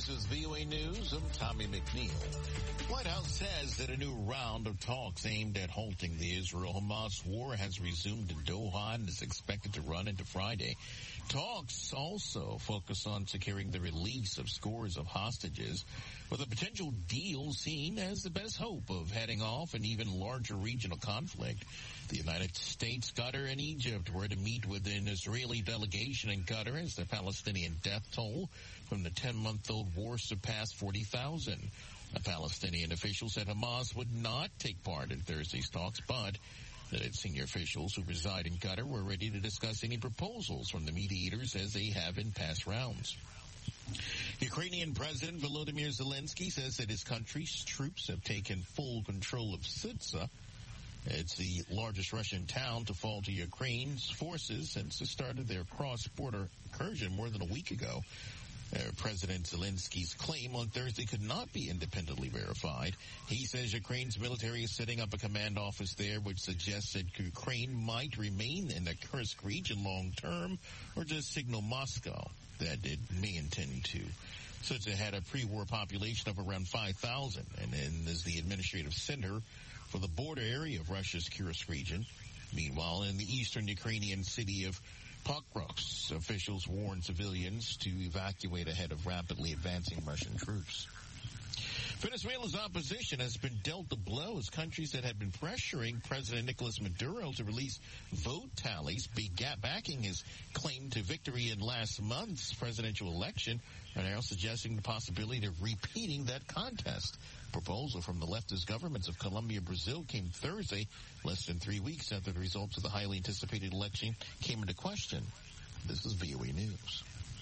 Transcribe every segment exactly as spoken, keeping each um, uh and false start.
This is V O A News. I'm Tommy McNeil. White House says that a new round of talks aimed at halting the Israel-Hamas war has resumed in Doha and is expected to run into Friday. Talks also focus on securing the release of scores of hostages, with a potential deal seen as the best hope of heading off an even larger regional conflict. The United States, Qatar, and Egypt were to meet with an Israeli delegation in Qatar as the Palestinian death toll from the ten-month-old war surpassed forty thousand. A Palestinian official said Hamas would not take part in Thursday's talks, but that its senior officials who reside in Qatar were ready to discuss any proposals from the mediators as they have in past rounds. Ukrainian President Volodymyr Zelensky says that his country's troops have taken full control of Sudza. It's the largest Russian town to fall to Ukraine's forces since the start of their cross-border incursion more than a week ago. Uh, President Zelensky's claim on Thursday could not be independently verified. He says Ukraine's military is setting up a command office there, which suggests that Ukraine might remain in the Kursk region long term, or just signal Moscow that it may intend to. Sudza had a pre-war population of around five thousand, and then is the administrative center for the border area of Russia's Kursk region. Meanwhile, in the eastern Ukrainian city of Pokrovsk, officials warned civilians to evacuate ahead of rapidly advancing Russian troops. Venezuela's opposition has been dealt a blow as countries that had been pressuring President Nicolas Maduro to release vote tallies backing his claim to victory in last month's presidential election are now suggesting the possibility of repeating that contest. Proposal from the leftist governments of Colombia and Brazil came Thursday, less than three weeks after the results of the highly anticipated election came into question. This is V O A News.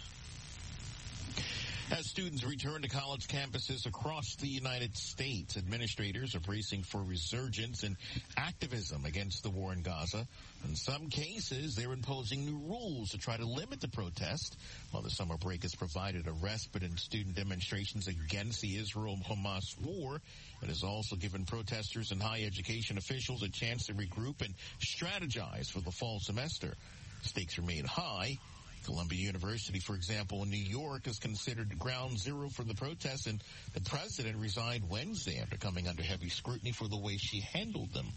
As students return to college campuses across the United States, administrators are bracing for resurgence in activism against the war in Gaza. In some cases, they're imposing new rules to try to limit the protest. While the summer break has provided a respite in student demonstrations against the Israel-Hamas war, it has also given protesters and higher education officials a chance to regroup and strategize for the fall semester. Stakes remain high. Columbia University, for example, in New York, is considered ground zero for the protests, and the president resigned Wednesday after coming under heavy scrutiny for the way she handled them.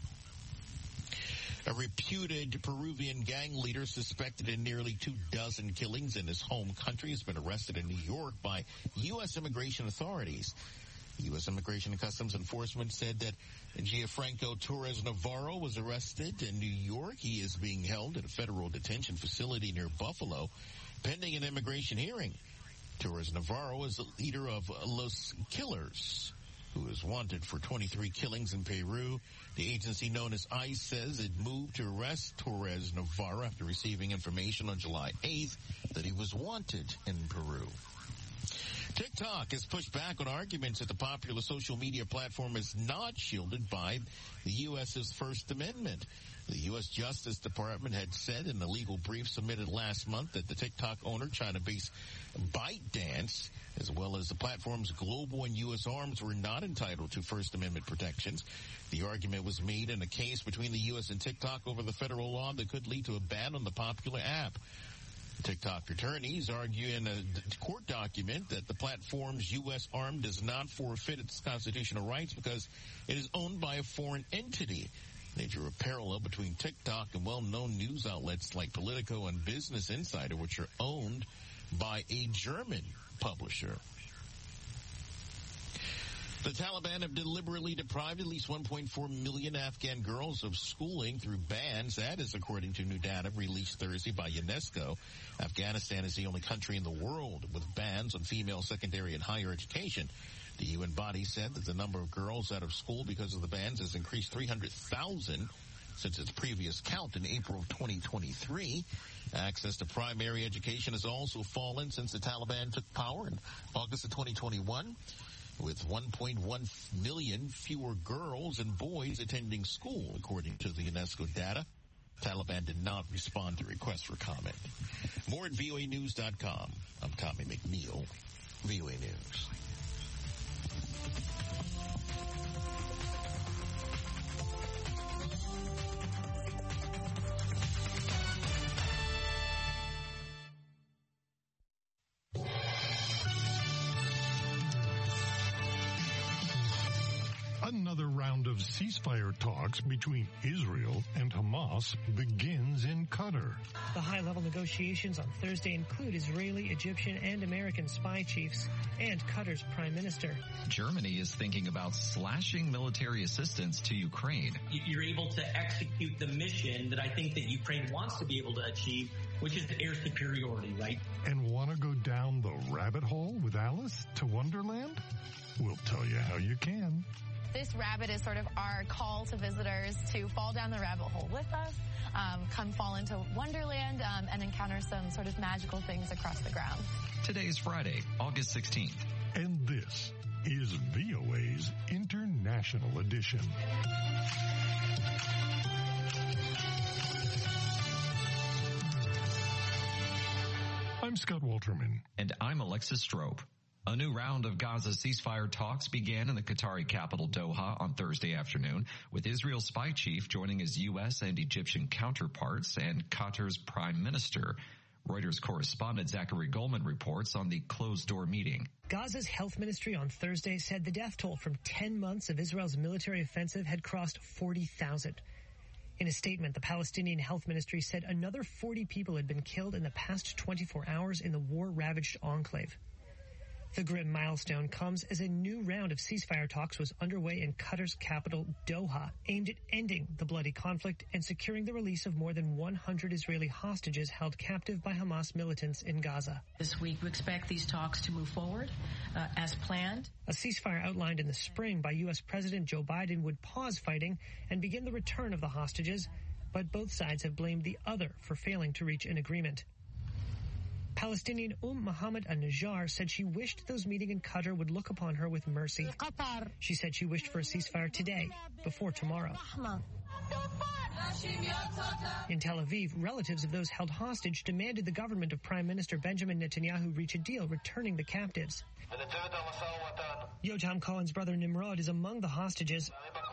A reputed Peruvian gang leader suspected in nearly two dozen killings in his home country has been arrested in New York by U S immigration authorities. U S Immigration and Customs Enforcement said that Gianfranco Torres Navarro was arrested in New York. He is being held at a federal detention facility near Buffalo, pending an immigration hearing. Torres Navarro is the leader of Los Killers, who is wanted for twenty-three killings in Peru. The agency known as ICE says it moved to arrest Torres Navarro after receiving information on July eighth that he was wanted in Peru. TikTok has pushed back on arguments that the popular social media platform is not shielded by the U S's First Amendment. The U S Justice Department had said in a legal brief submitted last month that the TikTok owner, China-based ByteDance, as well as the platform's global and U S arms, were not entitled to First Amendment protections. The argument was made in a case between the U S and TikTok over the federal law that could lead to a ban on the popular app. TikTok attorneys argue in a court document that the platform's U S arm does not forfeit its constitutional rights because it is owned by a foreign entity. They drew a parallel between TikTok and well-known news outlets like Politico and Business Insider, which are owned by a German publisher. The Taliban have deliberately deprived at least one point four million Afghan girls of schooling through bans. That is according to new data released Thursday by UNESCO. Afghanistan is the only country in the world with bans on female secondary and higher education. The U N body said that the number of girls out of school because of the bans has increased three hundred thousand since its previous count in April of twenty twenty-three. Access to primary education has also fallen since the Taliban took power in August of twenty twenty-one. With one point one million fewer girls and boys attending school, according to the UNESCO data. Taliban did not respond to requests for comment. More at V O A news dot com. I'm Tommy McNeil, V O A News. Another round of ceasefire talks between Israel and Hamas begins in Qatar. The high-level negotiations on Thursday include Israeli, Egyptian, and American spy chiefs and Qatar's prime minister. Germany is thinking about slashing military assistance to Ukraine. You're able to execute the mission that I think that Ukraine wants to be able to achieve, which is air superiority, right? And want to go down the rabbit hole with Alice to Wonderland? We'll tell you how you can. This rabbit is sort of our call to visitors to fall down the rabbit hole with us, um, come fall into Wonderland, um, and encounter some sort of magical things across the grounds. Today is Friday, August sixteenth. And this is V O A's International Edition. I'm Scott Walterman. And I'm Alexis Strope. A new round of Gaza ceasefire talks began in the Qatari capital Doha on Thursday afternoon, with Israel's spy chief joining his U S and Egyptian counterparts and Qatar's prime minister. Reuters correspondent Zachary Goldman reports on the closed-door meeting. Gaza's health ministry on Thursday said the death toll from ten months of Israel's military offensive had crossed forty thousand. In a statement, the Palestinian health ministry said another forty people had been killed in the past twenty-four hours in the war-ravaged enclave. The grim milestone comes as a new round of ceasefire talks was underway in Qatar's capital, Doha, aimed at ending the bloody conflict and securing the release of more than one hundred Israeli hostages held captive by Hamas militants in Gaza. This week, we expect these talks to move forward uh, as planned. A ceasefire outlined in the spring by U S President Joe Biden would pause fighting and begin the return of the hostages, but both sides have blamed the other for failing to reach an agreement. Palestinian Umm Mohammed al-Najjar said she wished those meeting in Qatar would look upon her with mercy. She said she wished for a ceasefire today, before tomorrow. In Tel Aviv, relatives of those held hostage demanded the government of Prime Minister Benjamin Netanyahu reach a deal returning the captives. Yotam Cohen's brother Nimrod is among the hostages.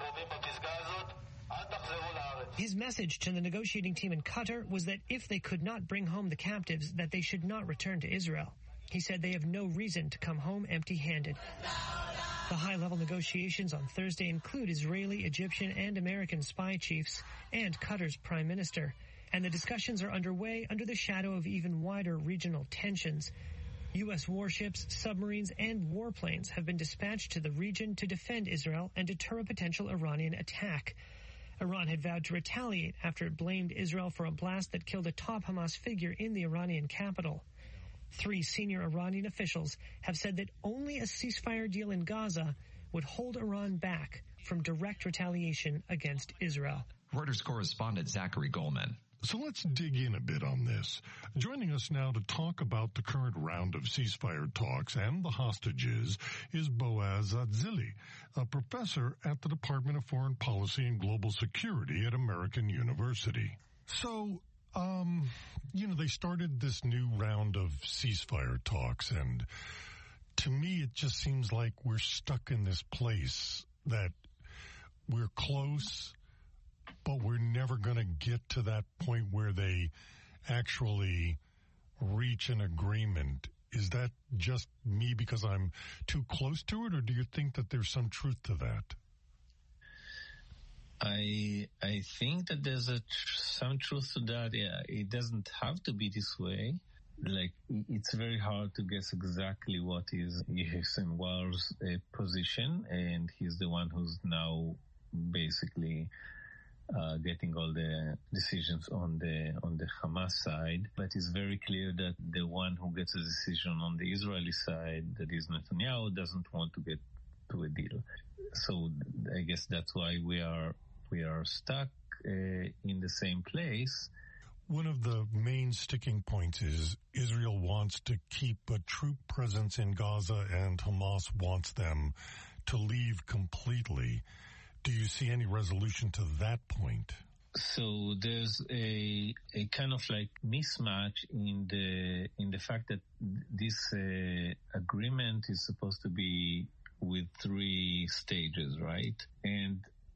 His message to the negotiating team in Qatar was that if they could not bring home the captives, that they should not return to Israel. He said they have no reason to come home empty-handed. The high-level negotiations on Thursday include Israeli, Egyptian, and American spy chiefs and Qatar's prime minister. And the discussions are underway under the shadow of even wider regional tensions. U S warships, submarines, and warplanes have been dispatched to the region to defend Israel and deter a potential Iranian attack. Iran had vowed to retaliate after it blamed Israel for a blast that killed a top Hamas figure in the Iranian capital. Three senior Iranian officials have said that only a ceasefire deal in Gaza would hold Iran back from direct retaliation against Israel. Reuters correspondent Zachary Goldman. So let's dig in a bit on this. Joining us now to talk about the current round of ceasefire talks and the hostages is Boaz Atzili, a professor at the Department of Foreign Policy and Global Security at American University. So, um, you know, they started this new round of ceasefire talks, and to me it just seems like we're stuck in this place that we're close, but we're never going to get to that point where they actually reach an agreement. Is that just me because I'm too close to it, or do you think that there's some truth to that? I I think that there's a tr- some truth to that. Yeah, it doesn't have to be this way. Like, it's very hard to guess exactly what is Yahya Sinwar's uh, position, and he's the one who's now basically Uh, getting all the decisions on the on the Hamas side. But it's very clear that the one who gets a decision on the Israeli side, that is Netanyahu, doesn't want to get to a deal. So I guess that's why we are we are stuck uh, in the same place. One of the main sticking points is Israel wants to keep a troop presence in Gaza, and Hamas wants them to leave completely. Do you see any resolution to that point? So there's a a kind of like mismatch in the in the fact that this uh, agreement is supposed to be with three stages, right? And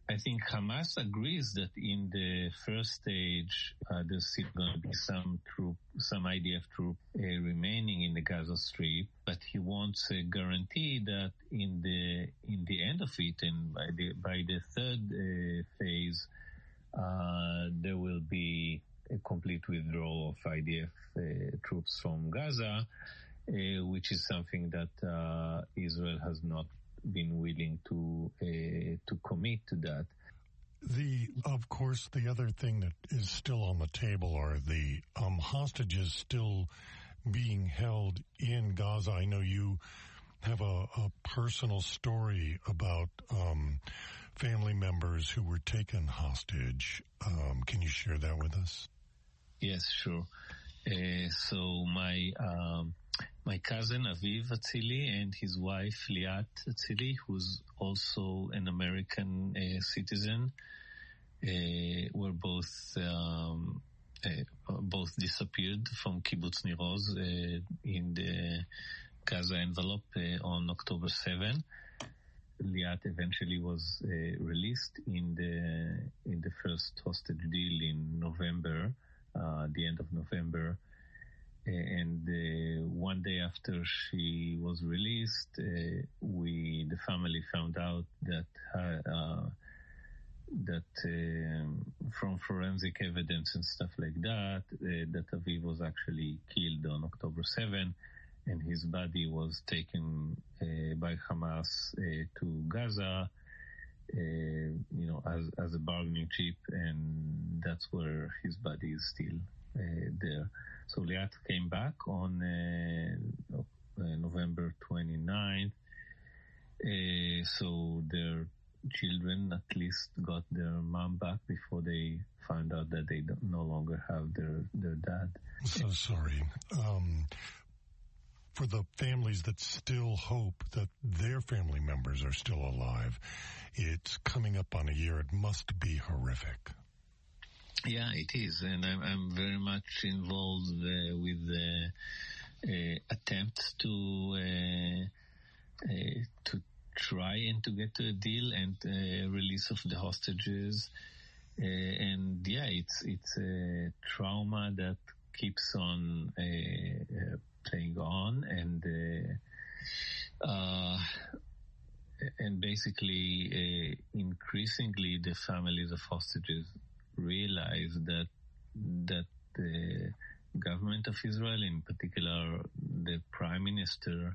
I think Hamas agrees that in the first stage, uh, there's still going to be some troop, some I D F troop uh, remaining in the Gaza Strip, but he wants a guarantee that in the in the end of it, and by the by the third uh, phase, uh, there will be a complete withdrawal of I D F uh, troops from Gaza, uh, which is something that uh, Israel has not been willing to uh, to commit to that. The of course, the other thing that is still on the table are the um, hostages still being held in Gaza. I know you have a, a personal story about um, family members who were taken hostage. Um, can you share that with us? Yes, sure. Uh, so my um, my cousin Aviv Atzili and his wife Liat Atzili, who's also an American uh, citizen, uh, were both um, uh, both disappeared from Kibbutz Nir Oz uh, in the Gaza envelope uh, on October seventh. Liat eventually was uh, released in the in the first hostage deal in November, uh, the end of November. And uh, one day after she was released, uh, we, the family, found out that uh, that uh, from forensic evidence and stuff like that, uh, that Aviv was actually killed on October seventh, and his body was taken uh, by Hamas uh, to Gaza, uh, you know, as as a bargaining chip, and that's where his body is still uh, there. So Liat came back on uh, uh, November twenty-ninth. Uh, so their children at least got their mom back before they found out that they don't, no longer have their, their dad. So sorry. Um, for the families that still hope that their family members are still alive, it's coming up on a year. It must be horrific. Yeah, it is, and I'm, I'm very much involved uh, with the uh, attempts to uh, uh, to try and to get to a deal and uh, release of the hostages. Uh, and yeah, it's it's a trauma that keeps on uh, uh, playing on, and uh, uh, and basically uh, increasingly the families of hostages realize that that the government of Israel, in particular the Prime Minister,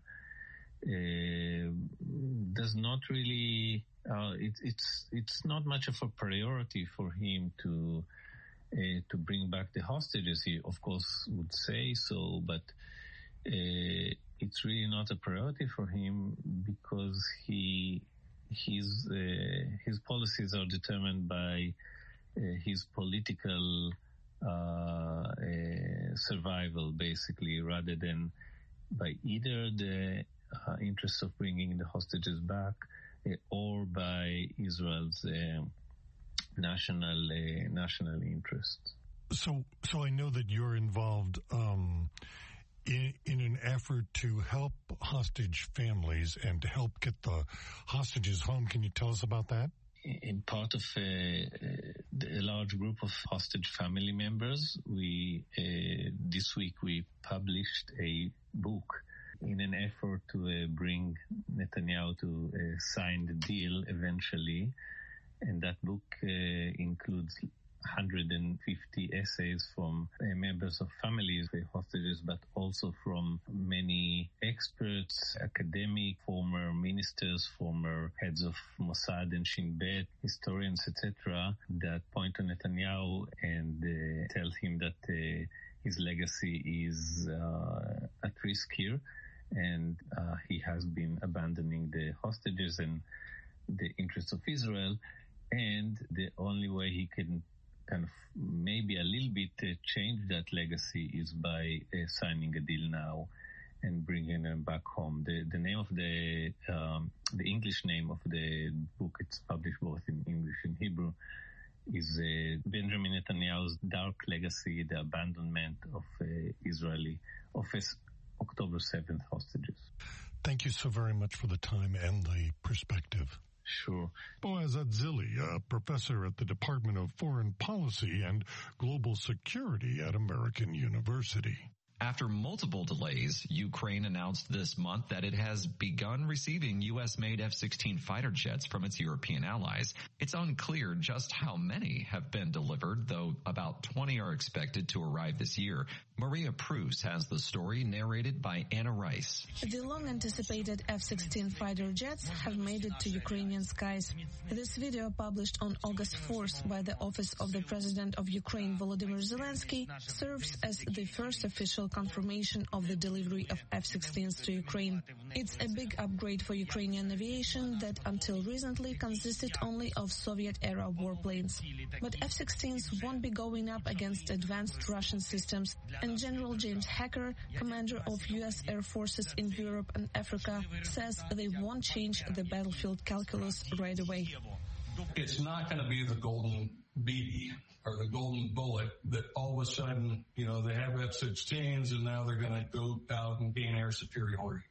uh, does not really. Uh, it, it's it's not much of a priority for him to uh, to bring back the hostages. He, of course, would say so, but uh, it's really not a priority for him because he his uh, his policies are determined by Uh, his political uh, uh, survival, basically, rather than by either the uh, interest of bringing the hostages back uh, or by Israel's uh, national uh, national interest. So, so I know that you're involved um, in, in an effort to help hostage families and to help get the hostages home. Can you tell us about that? In part of a, a large group of hostage family members, we uh, this week we published a book in an effort to uh, bring Netanyahu to uh, sign the deal eventually, and that book uh, includes one hundred fifty essays from uh, members of families of hostages, but also from many experts, academic, former ministers, former heads of Mossad and Shin Bet, historians, et cetera, that point to Netanyahu and uh, tell him that uh, his legacy is uh, at risk here, and uh, he has been abandoning the hostages and the interests of Israel, and the only way he can kind of maybe a little bit uh, change that legacy is by uh, signing a deal now and bringing them back home. The the name of the um, the English name of the book, it's published both in English and Hebrew, is uh, Benjamin Netanyahu's Dark Legacy: The Abandonment of uh, Israeli of his October seventh hostages. Thank you so very much for the time and the perspective. Sure. Boaz Atzili, a professor at the Department of Foreign Policy and Global Security at American University. After multiple delays, Ukraine announced this month that it has begun receiving U S-made F sixteen fighter jets from its European allies. It's unclear just how many have been delivered, though about twenty are expected to arrive this year. Maria Prus has the story narrated by Anna Rice. The long-anticipated F sixteen fighter jets have made it to Ukrainian skies. This video, published on August fourth by the Office of the President of Ukraine, Volodymyr Zelensky, serves as the first official confirmation of the delivery of F sixteens to Ukraine. It's a big upgrade for Ukrainian aviation that until recently consisted only of Soviet-era warplanes. But F sixteens won't be going up against advanced Russian systems, and General James Hacker, commander of U S Air Forces in Europe and Africa, says they won't change the battlefield calculus right away. It's not going to be the golden B B or the golden bullet that all of a sudden, you know, they have F sixteens and now they're going to go out and gain air superiority.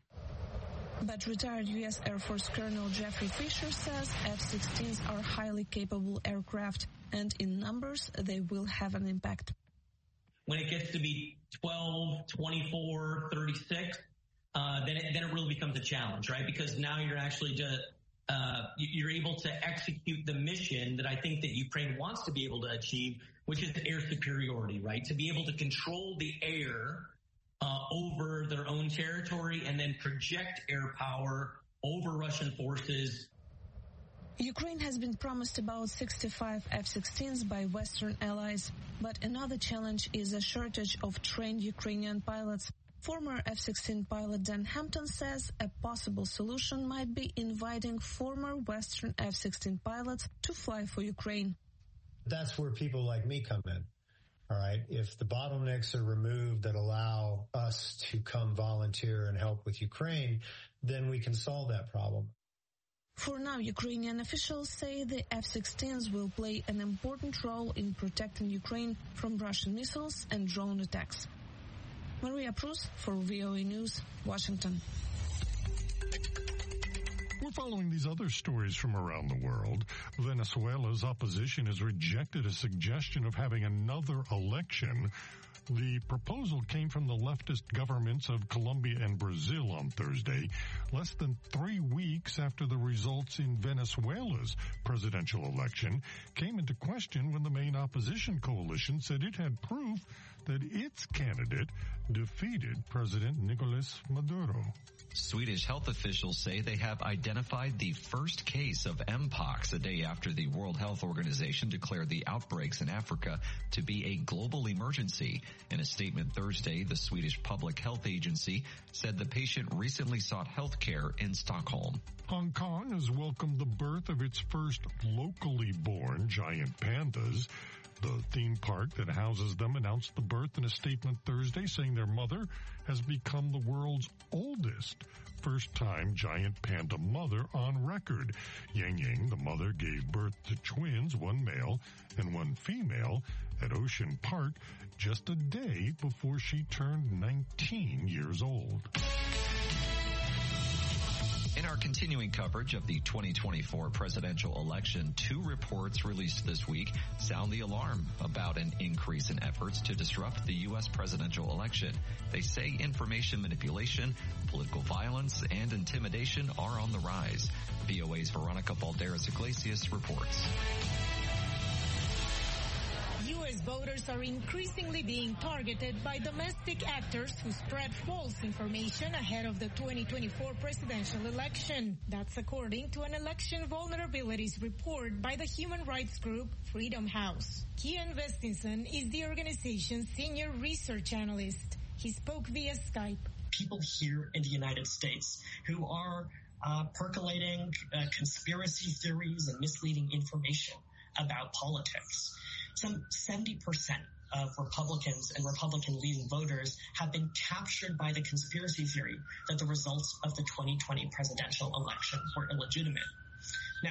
But retired U S Air Force Colonel Jeffrey Fisher says F sixteens are highly capable aircraft, and in numbers they will have an impact. When it gets to be twelve, twenty-four, thirty-six, uh, then it, then it really becomes a challenge, right? Because now you're actually just, uh, you're able to execute the mission that I think that Ukraine wants to be able to achieve, which is air superiority, right? To be able to control the air uh, over their own territory and then project air power over Russian forces. Ukraine has been promised about sixty-five F sixteens by Western allies, but another challenge is a shortage of trained Ukrainian pilots. Former F sixteen pilot Dan Hampton says a possible solution might be inviting former Western F sixteen pilots to fly for Ukraine. That's where people like me come in. All right. If the bottlenecks are removed that allow us to come volunteer and help with Ukraine, then we can solve that problem. For now, Ukrainian officials say the F sixteens will play an important role in protecting Ukraine from Russian missiles and drone attacks. Maria Prus for V O A News, Washington. We're following these other stories from around the world. Venezuela's opposition has rejected a suggestion of having another election. The proposal came from the leftist governments of Colombia and Brazil on Thursday, less than three weeks after the results in Venezuela's presidential election came into question when the main opposition coalition said it had proof that its candidate defeated President Nicolas Maduro. Swedish health officials say they have identified the first case of Mpox a day after the World Health Organization declared the outbreaks in Africa to be a global emergency. In a statement Thursday, the Swedish Public Health Agency said the patient recently sought health care in Stockholm. Hong Kong has welcomed the birth of its first locally born giant pandas. The theme park that houses them announced the birth in a statement Thursday, saying their mother has become the world's oldest first-time giant panda mother on record. Yang Yang, the mother, gave birth to twins, one male and one female, at Ocean Park just a day before she turned nineteen years old. In our continuing coverage of the twenty twenty-four presidential election, two reports released this week sound the alarm about an increase in efforts to disrupt the U S presidential election. They say information manipulation, political violence, and intimidation are on the rise. V O A's Veronica Balderas Iglesias reports. U S voters are increasingly being targeted by domestic actors who spread false information ahead of the twenty twenty-four presidential election. That's according to an election vulnerabilities report by the human rights group Freedom House. Kian Vestinson is the organization's senior research analyst. He spoke via Skype. People here in the United States who are uh, percolating uh, conspiracy theories and misleading information about politics. Some seventy percent of Republicans and Republican-leaning voters have been captured by the conspiracy theory that the results of the twenty twenty presidential election were illegitimate. Now,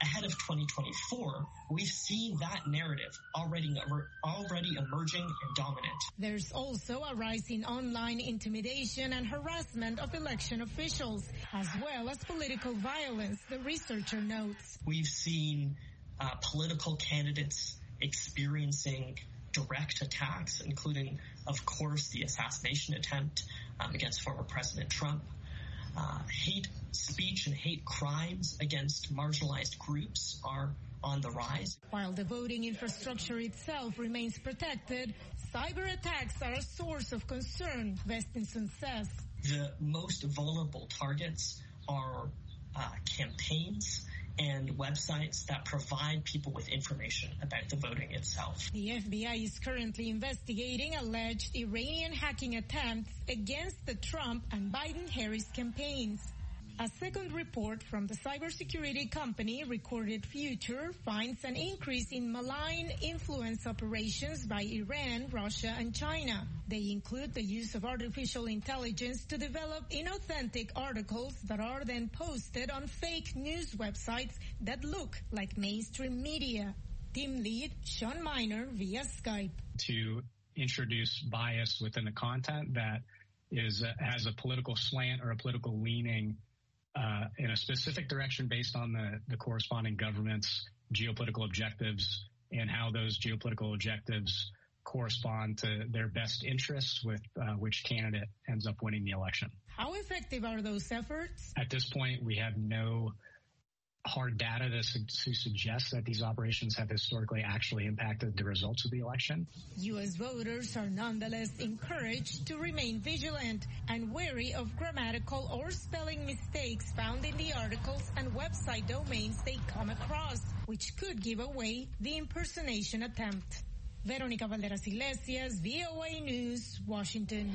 ahead of twenty twenty-four, we've seen that narrative already, already emerging and dominant. There's also a rise in online intimidation and harassment of election officials, as well as political violence, the researcher notes. We've seen uh, political candidates experiencing direct attacks, including, of course, the assassination attempt um, against former President Trump. Uh, hate speech and hate crimes against marginalized groups are on the rise. While the voting infrastructure itself remains protected, cyber attacks are a source of concern, Vestinson says. The most vulnerable targets are uh, campaigns and websites that provide people with information about the voting itself. The F B I is currently investigating alleged Iranian hacking attempts against the Trump and Biden-Harris campaigns. A second report from the cybersecurity company Recorded Future finds an increase in malign influence operations by Iran, Russia, and China. They include the use of artificial intelligence to develop inauthentic articles that are then posted on fake news websites that look like mainstream media. Team lead Sean Miner via Skype. To introduce bias within the content that is uh, has a political slant or a political leaning Uh, in a specific direction based on the, the corresponding government's geopolitical objectives and how those geopolitical objectives correspond to their best interests with uh, which candidate ends up winning the election. How effective are those efforts? At this point, we have no hard data to, su- to suggest that these operations have historically actually impacted the results of the election. U S voters are nonetheless encouraged to remain vigilant and wary of grammatical or spelling mistakes found in the articles and website domains they come across, which could give away the impersonation attempt. Veronica Valderas Iglesias, V O A News, Washington.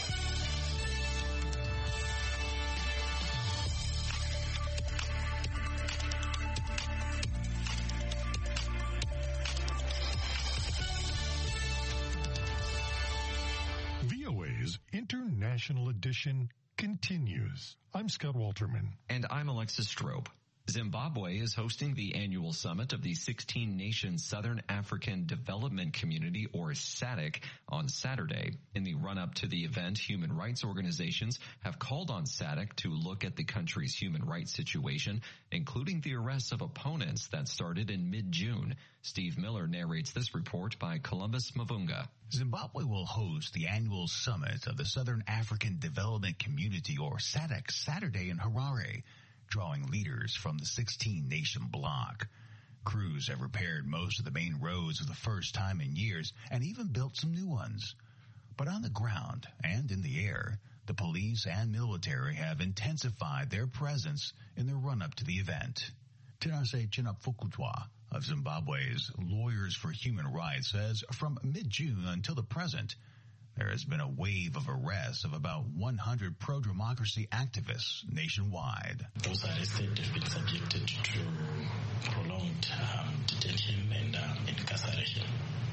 International Edition continues. I'm Scott Walterman. And I'm Alexis Strobe. Zimbabwe is hosting the annual summit of the sixteen-nation Southern African Development Community, or SADC, on Saturday. In the run-up to the event, human rights organizations have called on SADC to look at the country's human rights situation, including the arrests of opponents that started in mid-June. Steve Miller narrates this report by Columbus Mavunga. Zimbabwe will host the annual summit of the Southern African Development Community, or SADC, Saturday in Harare, drawing leaders from the sixteen-nation bloc. Crews have repaired most of the main roads for the first time in years and even built some new ones. But on the ground and in the air, the police and military have intensified their presence in the run-up to the event. Tinase Chinapfukutwa of Zimbabwe's Lawyers for Human Rights says from mid-June until the present, there has been a wave of arrests of about one hundred pro-democracy activists nationwide. Those arrested have been subjected to prolonged um, detention and um, incarceration.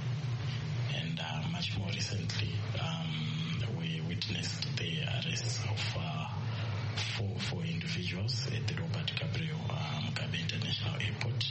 And uh, much more recently, um, we witnessed the arrest of uh, four, four individuals at the Robert Gabriel uh, Mugabe International Airport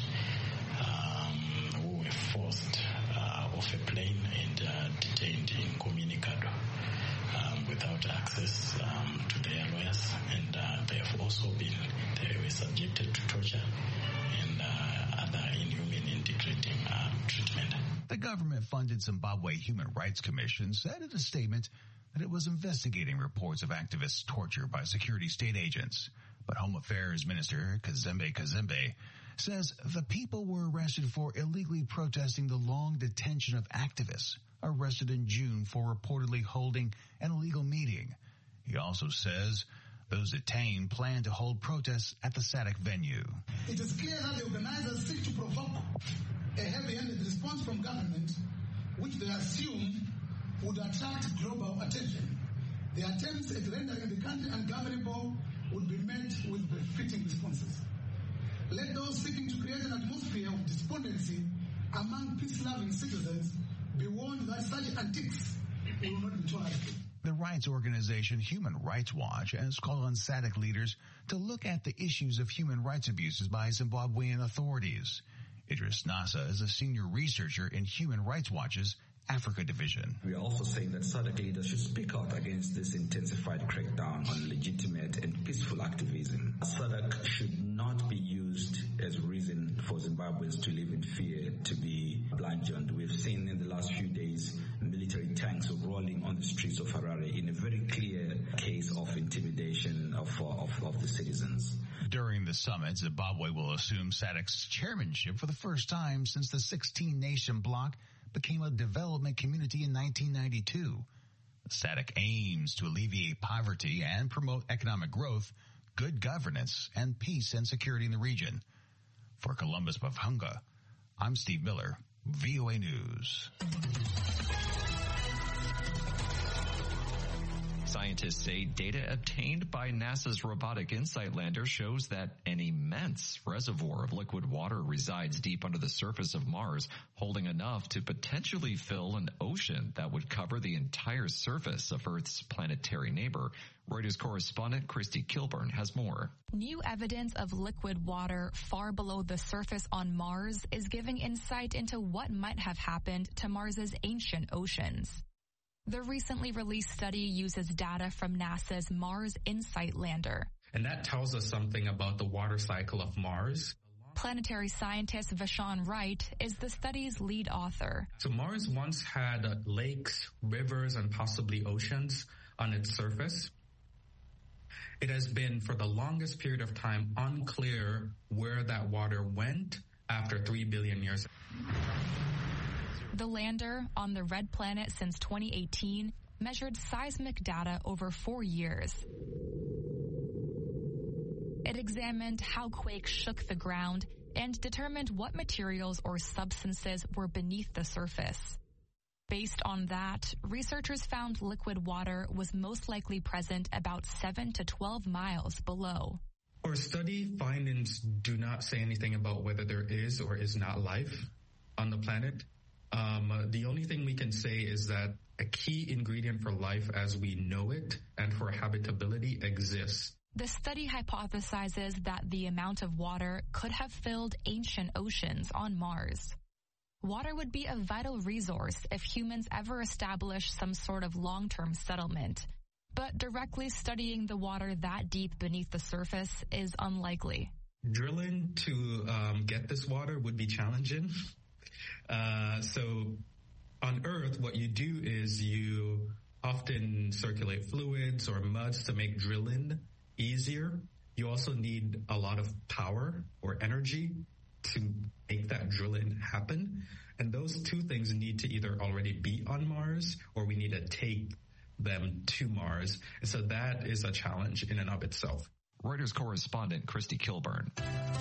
um, who were forced uh, off a plane and uh, detained in Communicado um, without access um, to their lawyers, and uh, they have also been they were subjected to torture and uh, other inhuman and degrading uh, treatment. The government-funded Zimbabwe Human Rights Commission said in a statement that it was investigating reports of activists tortured by security state agents. But Home Affairs Minister Kazembe Kazembe says the people were arrested for illegally protesting the long detention of activists arrested in June for reportedly holding an illegal meeting. He also says those detained plan to hold protests at the SADC venue. It is clear that the organizers seek to provoke a heavy-handed response from government, which they assume would attract global attention. The attempts at rendering the country ungovernable would be met with befitting responses. Let those seeking to create an atmosphere of despondency among peace-loving citizens be warned that such antics will not be tolerated. The rights organization Human Rights Watch has called on S A D C leaders to look at the issues of human rights abuses by Zimbabwean authorities. Idris Nasa is a senior researcher in Human Rights Watch's Africa Division. We are also saying that S A D C leaders should speak out against this intensified crackdown on legitimate and peaceful activism. S A D C should not be used as reason for Zimbabweans to live in fear, to be bludgeoned. We've seen in the last few days military tanks rolling on the streets of Harare in a very clear case of intimidation of, of, of the citizens. During the summit, Zimbabwe will assume S A D C's chairmanship for the first time since the sixteen-nation bloc became a development community in nineteen ninety-two. S A D C aims to alleviate poverty and promote economic growth, good governance, and peace and security in the region. For Columbus Mavhunga, I'm Steve Miller, V O A News. Scientists say data obtained by NASA's Robotic Insight lander shows that an immense reservoir of liquid water resides deep under the surface of Mars, holding enough to potentially fill an ocean that would cover the entire surface of Earth's planetary neighbor. Reuters correspondent Christy Kilburn has more. New evidence of liquid water far below the surface on Mars is giving insight into what might have happened to Mars's ancient oceans. The recently released study uses data from NASA's Mars Insight lander. And that tells us something about the water cycle of Mars. Planetary scientist Vashon Wright is the study's lead author. So Mars once had uh, lakes, rivers, and possibly oceans on its surface. It has been, for the longest period of time, unclear where that water went after three billion years. The lander, on the red planet since twenty eighteen, measured seismic data over four years. It examined how quakes shook the ground and determined what materials or substances were beneath the surface. Based on that, researchers found liquid water was most likely present about seven to twelve miles below. Our study findings do not say anything about whether there is or is not life on the planet. Um, the only thing we can say is that a key ingredient for life as we know it and for habitability exists. The study hypothesizes that the amount of water could have filled ancient oceans on Mars. Water would be a vital resource if humans ever establish some sort of long-term settlement. But directly studying the water that deep beneath the surface is unlikely. Drilling to um, get this water would be challenging. Uh, so on Earth, what you do is you often circulate fluids or muds to make drilling easier. You also need a lot of power or energy to make that drilling happen. And those two things need to either already be on Mars or we need to take them to Mars. And so that is a challenge in and of itself. Reuters correspondent Christy Kilburn.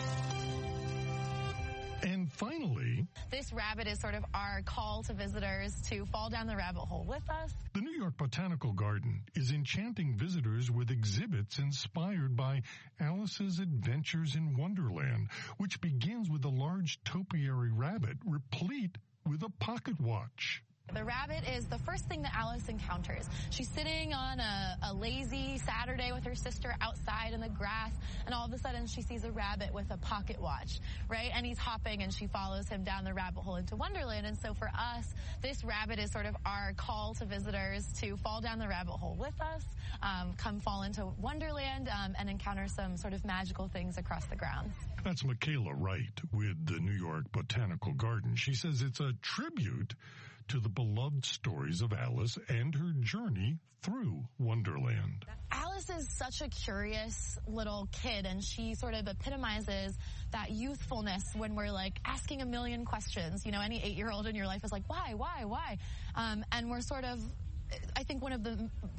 And finally, this rabbit is sort of our call to visitors to fall down the rabbit hole with us. The New York Botanical Garden is enchanting visitors with exhibits inspired by Alice's Adventures in Wonderland, which begins with a large topiary rabbit replete with a pocket watch. The rabbit is the first thing that Alice encounters. She's sitting on a, a lazy Saturday with her sister outside in the grass, and all of a sudden she sees a rabbit with a pocket watch, right? And he's hopping, and she follows him down the rabbit hole into Wonderland. And so for us, this rabbit is sort of our call to visitors to fall down the rabbit hole with us, um, come fall into Wonderland, um, and encounter some sort of magical things across the grounds. That's Michaela Wright with the New York Botanical Garden. She says it's a tribute to the beloved stories of Alice and her journey through Wonderland. Alice is such a curious little kid, and she sort of epitomizes that youthfulness when we're like asking a million questions. You know, any eight-year-old in your life is like, why, why, why? Um, and we're sort of, I think one of the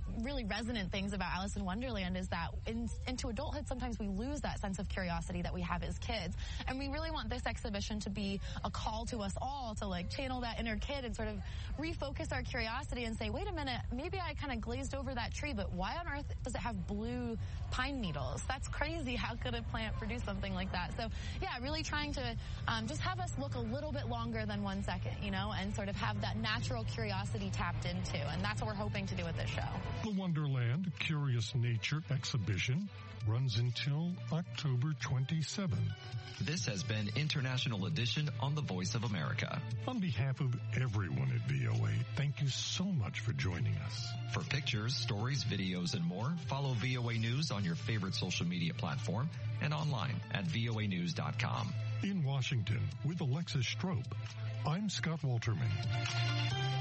really resonant things about Alice in Wonderland is that in, into adulthood, sometimes we lose that sense of curiosity that we have as kids. And we really want this exhibition to be a call to us all to like channel that inner kid and sort of refocus our curiosity and say, wait a minute, maybe I kind of glazed over that tree, but why on earth does it have blue pine needles? That's crazy. How could a plant produce something like that? So yeah, really trying to um, just have us look a little bit longer than one second, you know, and sort of have that natural curiosity tapped into. And that's what we're hoping to do with this show. The Wonderland Curious Nature exhibition runs until October twenty-seventh. This has been International Edition on The Voice of America. On behalf of everyone at V O A, thank you so much for joining us. For pictures, stories, videos, and more, follow V O A News on your favorite social media platform and online at V O A news dot com. In Washington, with Alexis Strope, I'm Scott Walterman.